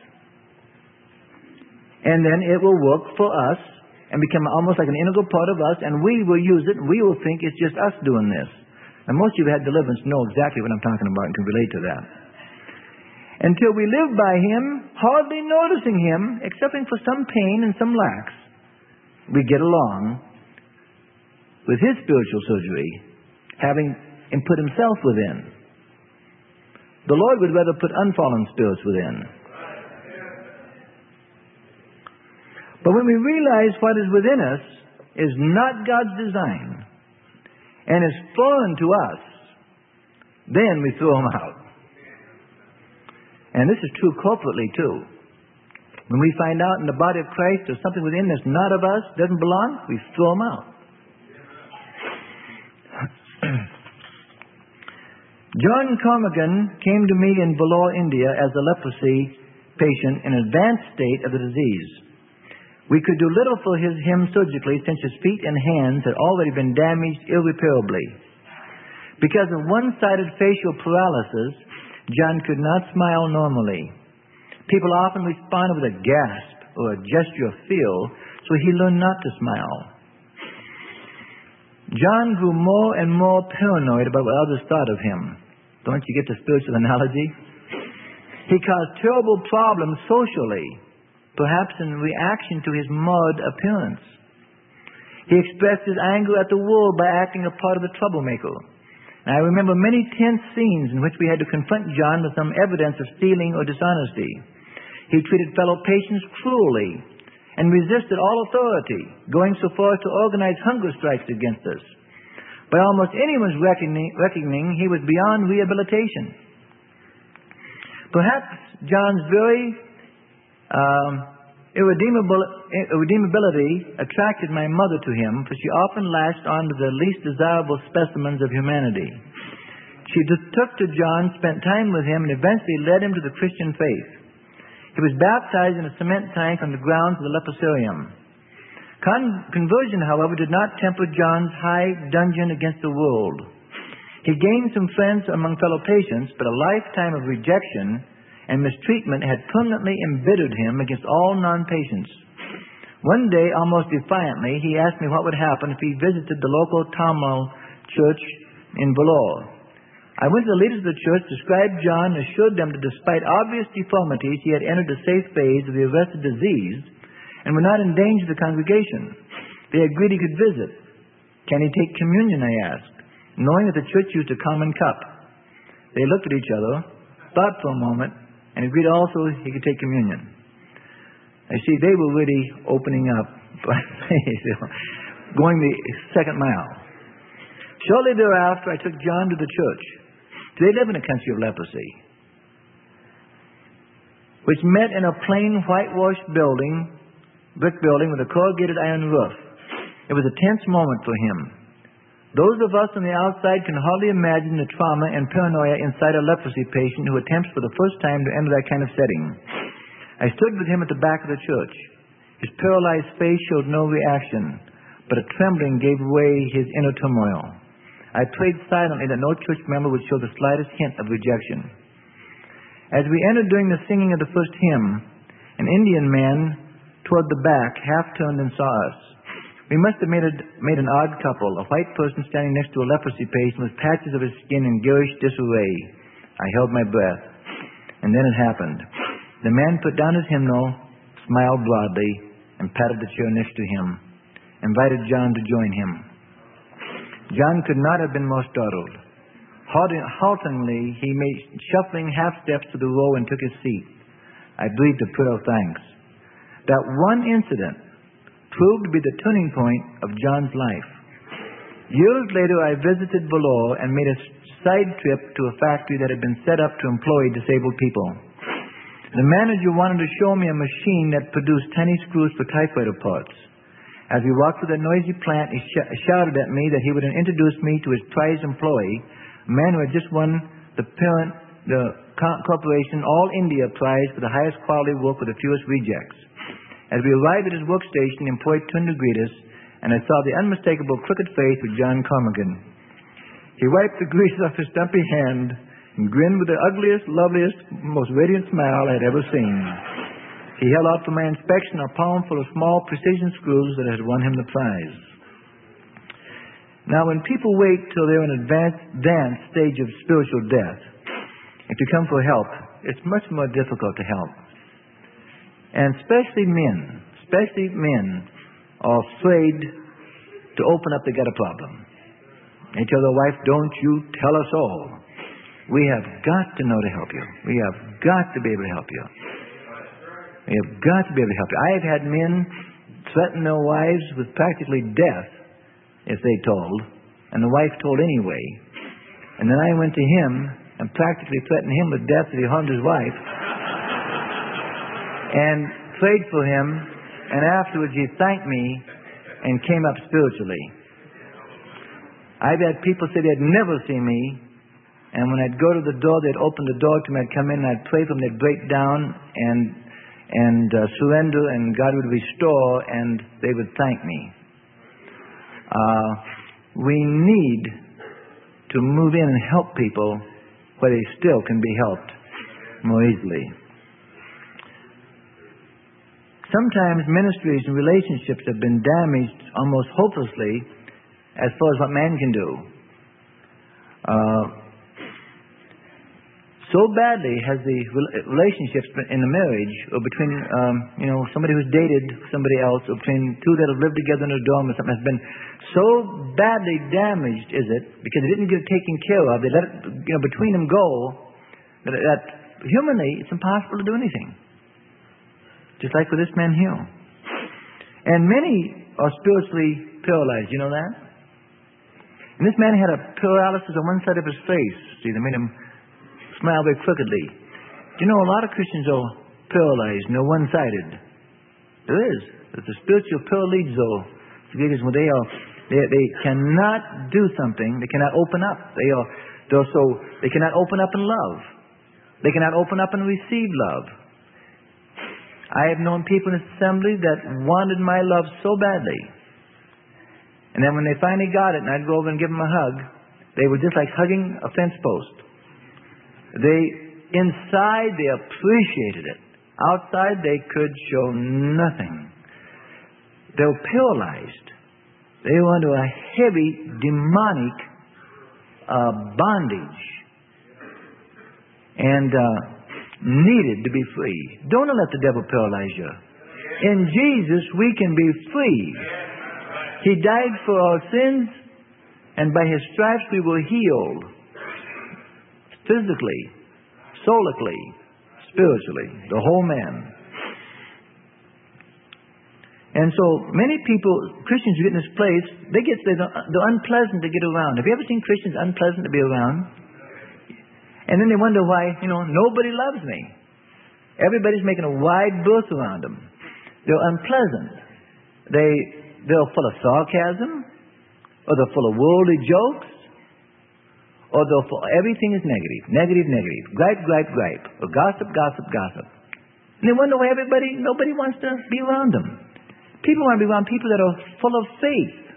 S1: And then it will work for us and become almost like an integral part of us, and we will use it, and we will think it's just us doing this. And most of you who had deliverance know exactly what I'm talking about and can relate to that. Until we live by him, hardly noticing him, excepting for some pain and some lacks, we get along with his spiritual surgery, having him put himself within. The Lord would rather put unfallen spirits within. But when we realize what is within us is not God's design and is foreign to us, then we throw him out. And this is true corporately too. When we find out in the body of Christ there's something within that's not of us, doesn't belong, we throw him out. John Corrigan came to me in Vellore, India as a leprosy patient in an advanced state of the disease. We could do little for his, him surgically since his feet and hands had already been damaged irreparably. Because of one-sided facial paralysis, John could not smile normally. People often responded with a gasp or a gesture of fear, so he learned not to smile. John grew more and more paranoid about what others thought of him. Don't you get the spiritual analogy? He caused terrible problems socially, perhaps in reaction to his marred appearance. He expressed his anger at the world by acting a part of the troublemaker. And I remember many tense scenes in which we had to confront John with some evidence of stealing or dishonesty. He treated fellow patients cruelly and resisted all authority, going so far as to organize hunger strikes against us. By almost anyone's reckoning, reckoning, he was beyond rehabilitation. Perhaps John's very um, irredeemable, irredeemability attracted my mother to him, for she often latched on to the least desirable specimens of humanity. She took to John, spent time with him, and eventually led him to the Christian faith. He was baptized in a cement tank on the grounds of the leprosarium. Con- conversion, however, did not temper John's high dudgeon against the world. He gained some friends among fellow patients, but a lifetime of rejection and mistreatment had permanently embittered him against all non-patients. One day, almost defiantly, he asked me what would happen if he visited the local Tamil church in Vellore. I went to the leaders of the church, described John, and assured them that despite obvious deformities, he had entered the safe phase of the arrested disease and would not endanger the congregation. They agreed he could visit. Can he take communion, I asked, knowing that the church used a common cup. They looked at each other, thought for a moment, and agreed also he could take communion. I see they were really opening up, going the second mile. Shortly thereafter, I took John to the church. They live in a country of leprosy, which met in a plain whitewashed building, brick building with a corrugated iron roof. It was a tense moment for him. Those of us on the outside can hardly imagine the trauma and paranoia inside a leprosy patient who attempts for the first time to enter that kind of setting. I stood with him at the back of the church. His paralyzed face showed no reaction, but a trembling gave way his inner turmoil. I prayed silently that no church member would show the slightest hint of rejection. As we entered during the singing of the first hymn, an Indian man toward the back half turned and saw us. We must have made, a, made an odd couple, a white person standing next to a leprosy patient with patches of his skin in garish disarray. I held my breath. And then it happened. The man put down his hymnal, smiled broadly, and patted the chair next to him, invited John to join him. John could not have been more startled. Haltingly, he made shuffling half steps to the row and took his seat. I breathed a prayer of thanks. That one incident proved to be the turning point of John's life. Years later, I visited Vellore and made a side trip to a factory that had been set up to employ disabled people. The manager wanted to show me a machine that produced tiny screws for typewriter parts. As we walked through that noisy plant, he sh- shouted at me that he would introduce me to his prized employee, a man who had just won the parent, the co- corporation All India Prize for the highest quality work with the fewest rejects. As we arrived at his workstation, the employee turned to greet us, and I saw the unmistakable crooked face of John Corrigan. He wiped the grease off his stumpy hand and grinned with the ugliest, loveliest, most radiant smile I had ever seen. He held out for my inspection a palm full of small precision screws that had won him the prize. Now, when people wait till they're in an advanced, advanced stage of spiritual death, if you come for help, it's much more difficult to help. And especially men, especially men are afraid to open up they got a problem. They tell their wife, don't you tell us all. We have got to know to help you. We have got to be able to help you. We have got to be able to help you. I have had men threaten their wives with practically death if they told, and the wife told anyway. And then I went to him and practically threatened him with death if he harmed his wife, and prayed for him, and afterwards he thanked me and came up spiritually. I've had people say they'd never see me, and when I'd go to the door, they'd open the door to me, I'd come in, and I'd pray for them, they'd break down and and uh, surrender, and God would restore, and they would thank me. Uh, we need to move in and help people where they still can be helped more easily. Sometimes ministries and relationships have been damaged almost hopelessly as far as what man can do. Uh, so badly has the relationships in the marriage, or between um, you know somebody who's dated somebody else, or between two that have lived together in a dorm or something, has been so badly damaged, is it, because they didn't get it taken care of, they let it, you know, between them go, that, that humanly it's impossible to do anything. Just like with this man here. And many are spiritually paralyzed. You know that? And this man had a paralysis on one side of his face. See, they made him smile very crookedly. Do you know a lot of Christians are paralyzed and they're one-sided? There is. There's a spiritual paralyzo. Where they are, they, they cannot do something. They cannot open up. They are, they're so, they cannot open up in love. They cannot open up and receive love. I have known people in this assembly that wanted my love so badly. And then when they finally got it and I'd go over and give them a hug, they were just like hugging a fence post. They, inside, they appreciated it. Outside, they could show nothing. They were paralyzed. They were under a heavy demonic uh, bondage. And uh, needed to be free. Don't let the devil paralyze you. In Jesus, we can be free. He died for our sins, and by His stripes we were healed. Physically, solically, spiritually, the whole man. And so many people, Christians who get in this place, they get they're, they're unpleasant to get around. Have you ever seen Christians unpleasant to be around? And then they wonder why, you know, nobody loves me. Everybody's making a wide berth around them. They're unpleasant. They, they're full of sarcasm, or they're full of worldly jokes, or they're full, everything is negative, negative, negative, gripe, gripe, gripe, or gossip, gossip, gossip. And they wonder why everybody, nobody wants to be around them. People want to be around people that are full of faith,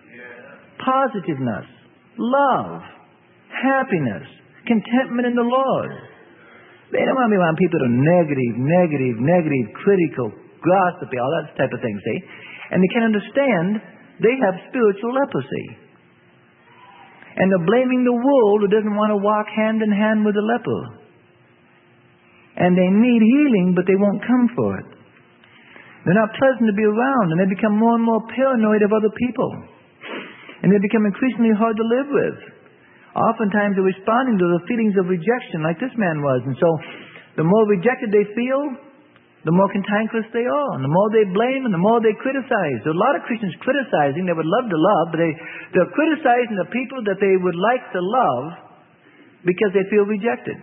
S1: positiveness, love, happiness, contentment in the Lord. They don't want to be around people that are negative, negative, negative, critical, gossipy, all that type of thing, see? And they can't understand they have spiritual leprosy. And they're blaming the world who doesn't want to walk hand in hand with the leper. And they need healing, but they won't come for it. They're not pleasant to be around, and they become more and more paranoid of other people. And they become increasingly hard to live with. Oftentimes they're responding to the feelings of rejection like this man was. And so the more rejected they feel, the more cantankerous they are. And the more they blame and the more they criticize. There are a lot of Christians criticizing they would love to love, but they, they're criticizing the people that they would like to love because they feel rejected.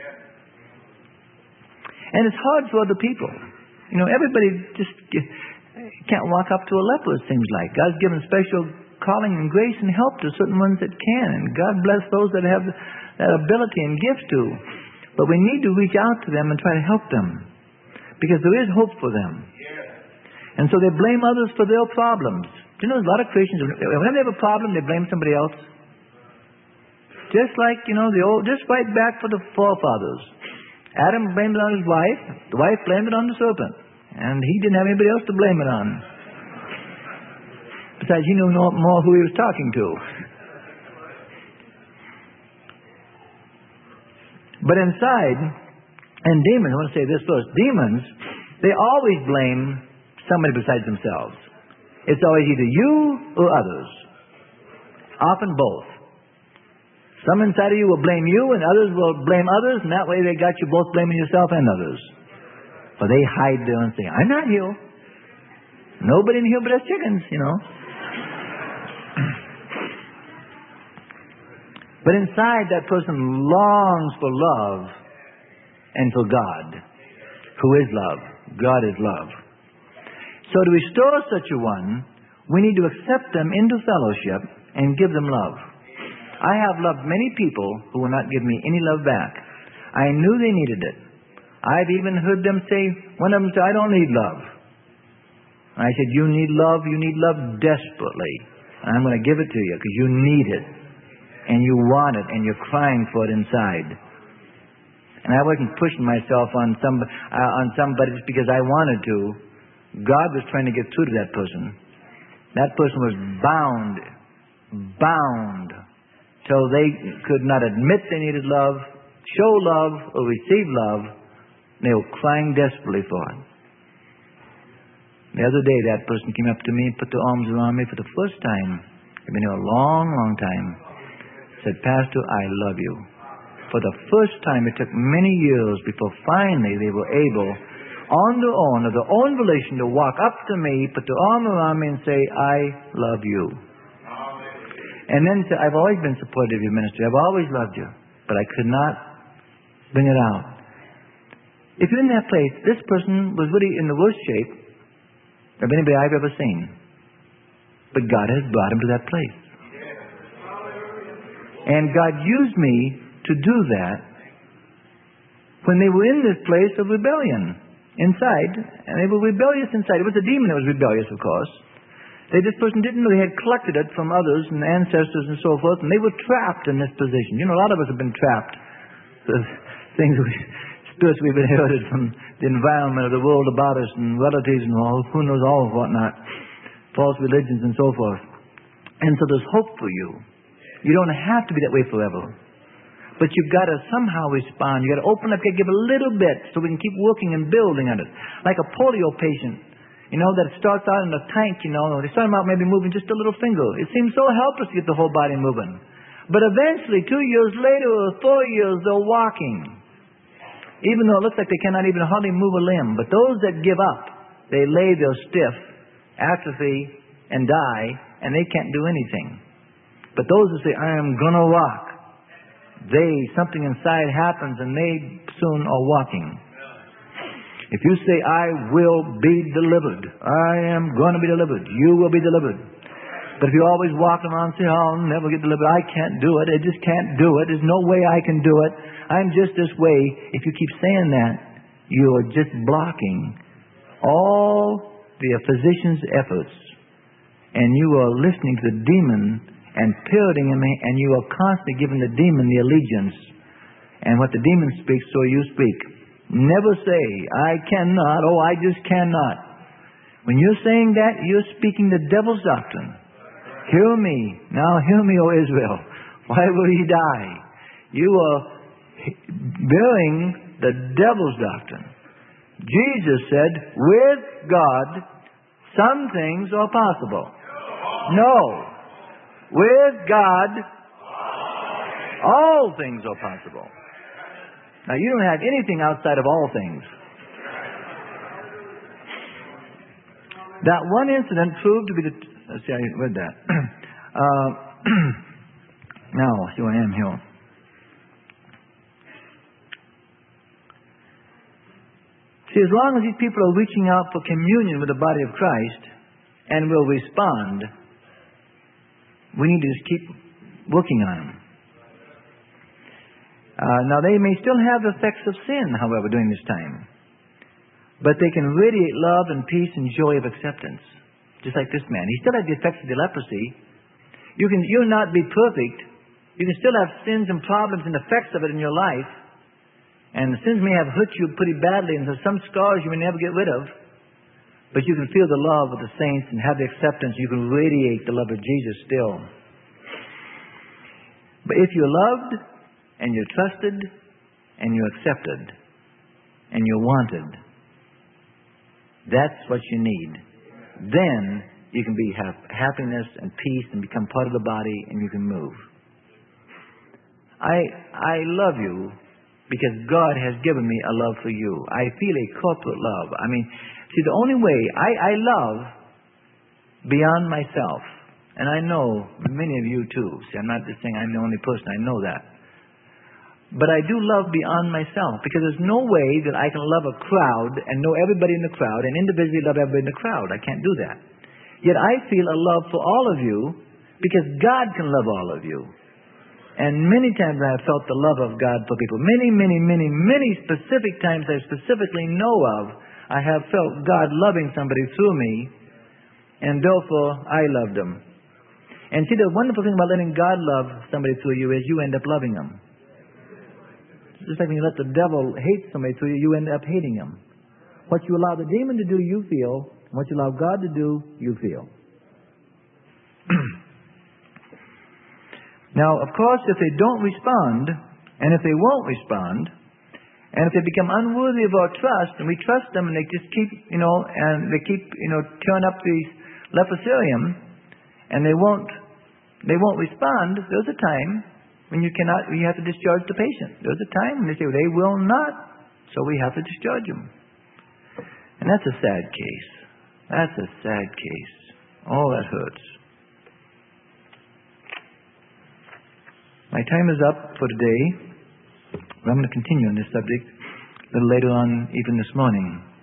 S1: And it's hard for other people. You know, everybody just can't walk up to a leper, it seems like. God's given special calling and grace and help to certain ones that can. And God bless those that have that ability and gift to. But we need to reach out to them and try to help them. Because there is hope for them. And so they blame others for their problems. Do you know, there's a lot of Christians, whenever they have a problem, they blame somebody else. Just like, you know, the old, just right back for the forefathers. Adam blamed it on his wife. The wife blamed it on the serpent. And he didn't have anybody else to blame it on. Besides, he knew no more who he was talking to. But inside, and demons, I want to say this first. Demons, they always blame somebody besides themselves. It's always either you or others. Often both. Some inside of you will blame you, and others will blame others, and that way they got you both blaming yourself and others. For they hide there and say, I'm not here. Nobody in here but us chickens, you know. But inside, that person longs for love and for God, who is love. God is love. So to restore such a one, we need to accept them into fellowship and give them love. I have loved many people who will not give me any love back. I knew they needed it. I've even heard them say, one of them said, I don't need love. I said, you need love, you need love desperately. And I'm going to give it to you because you need it. And you want it, and you're crying for it inside. And I wasn't pushing myself on some uh, on somebody just because I wanted to. God was trying to get through to that person. That person was bound, bound, till they could not admit they needed love, show love, or receive love. They were crying desperately for it. The other day, that person came up to me and put their arms around me for the first time. They've been here a long, long time. Said, Pastor, I love you. For the first time, it took many years before finally they were able, on their own, of their own volition, to walk up to me, put their arm around me and say, I love you. And then say, I've always been supportive of your ministry. I've always loved you. But I could not bring it out. If you're in that place, this person was really in the worst shape of anybody I've ever seen. But God has brought him to that place. And God used me to do that when they were in this place of rebellion inside. And they were rebellious inside. It was a demon that was rebellious, of course. They, this person didn't know they had collected it from others and ancestors and so forth, and they were trapped in this position. You know, a lot of us have been trapped. The things we, spirits we've inherited from the environment of the world about us and relatives and all, who knows all of whatnot, false religions and so forth. And so there's hope for you. You don't have to be that way forever. But you've got to somehow respond. You've got to open up, give a little bit so we can keep working and building on it. Like a polio patient, you know, that starts out in a tank, you know, they start them out maybe moving just a little finger. It seems so helpless to get the whole body moving. But eventually, two years later or four years, they're walking. Even though it looks like they cannot even hardly move a limb. But those that give up, they lay there stiff, atrophy, and die, and they can't do anything. But those who say, I am going to walk, they, something inside happens and they soon are walking. If you say, I will be delivered, I am going to be delivered, you will be delivered. But if you always walk around and say, I'll never get delivered, I can't do it, I just can't do it, there's no way I can do it, I'm just this way. If you keep saying that, you are just blocking all the physician's efforts. And you are listening to the demon and parroting him, and you are constantly giving the demon the allegiance. And what the demon speaks, so you speak. Never say, I cannot, oh, I just cannot. When you're saying that, you're speaking the devil's doctrine. Hear me. Now hear me, O Israel. Why will ye die? You are bearing the devil's doctrine. Jesus said, with God, some things are possible. No. With God, all things are possible. Now, you don't have anything outside of all things. That one incident proved to be the... Let's see, I read that. uh, now, here I am here. See, as long as these people are reaching out for communion with the body of Christ and will respond, we need to just keep working on them. Uh, now, they may still have effects of sin, however, during this time. But they can radiate love and peace and joy of acceptance. Just like this man. He still had the effects of the leprosy. You can, you'll not be perfect. You can still have sins and problems and effects of it in your life. And the sins may have hurt you pretty badly, and there's some scars you may never get rid of. But you can feel the love of the saints and have the acceptance. You can radiate the love of Jesus still. But if you're loved, and you're trusted, and you're accepted, and you're wanted, that's what you need. Then you can be have happiness and peace and become part of the body, and you can move. I I love you because God has given me a love for you. I feel a corporate love. I mean, see, the only way I, I love beyond myself, and I know many of you too. See, I'm not just saying I'm the only person. I know that. But I do love beyond myself, because there's no way that I can love a crowd and know everybody in the crowd and individually love everybody in the crowd. I can't do that. Yet I feel a love for all of you because God can love all of you. And many times I have felt the love of God for people. Many, many, many, many specific times I specifically know of, I have felt God loving somebody through me, and therefore I loved them. And see, the wonderful thing about letting God love somebody through you is you end up loving them. Just like when you let the devil hate somebody through you, you end up hating him. What you allow the demon to do, you feel. What you allow God to do, you feel. Now, of course, if they don't respond, and if they won't respond, and if they become unworthy of our trust, and we trust them, and they just keep, you know, and they keep, you know, tearing up these leprosarium, and they won't, they won't respond, there's a time when you cannot, when you have to discharge the patient. There's a time when they say, well, they will not, so we have to discharge them. And that's a sad case. That's a sad case. Oh, that hurts. My time is up for today. I'm going to continue on this subject a little later on, even this morning.